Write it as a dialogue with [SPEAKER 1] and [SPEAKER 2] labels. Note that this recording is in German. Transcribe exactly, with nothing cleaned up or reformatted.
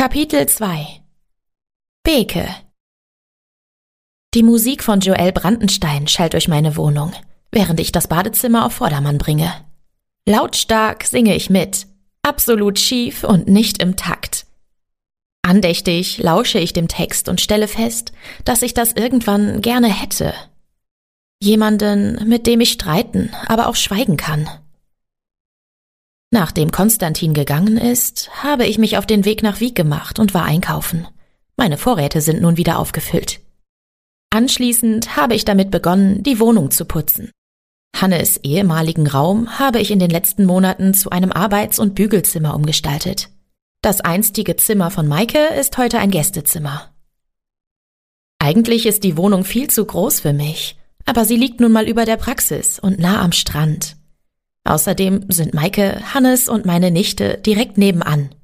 [SPEAKER 1] Kapitel zwei. Beke. Die Musik von Joel Brandenstein schallt durch meine Wohnung, während ich das Badezimmer auf Vordermann bringe. Lautstark singe ich mit, absolut schief und nicht im Takt. Andächtig lausche ich dem Text und stelle fest, dass ich das irgendwann gerne hätte. Jemanden, mit dem ich streiten, aber auch schweigen kann. Nachdem Konstantin gegangen ist, habe ich mich auf den Weg nach Wiek gemacht und war einkaufen. Meine Vorräte sind nun wieder aufgefüllt. Anschließend habe ich damit begonnen, die Wohnung zu putzen. Hannes' ehemaligen Raum habe ich in den letzten Monaten zu einem Arbeits- und Bügelzimmer umgestaltet. Das einstige Zimmer von Maike ist heute ein Gästezimmer. Eigentlich ist die Wohnung viel zu groß für mich, aber sie liegt nun mal über der Praxis und nah am Strand. Außerdem sind Maike, Hannes und meine Nichte direkt nebenan.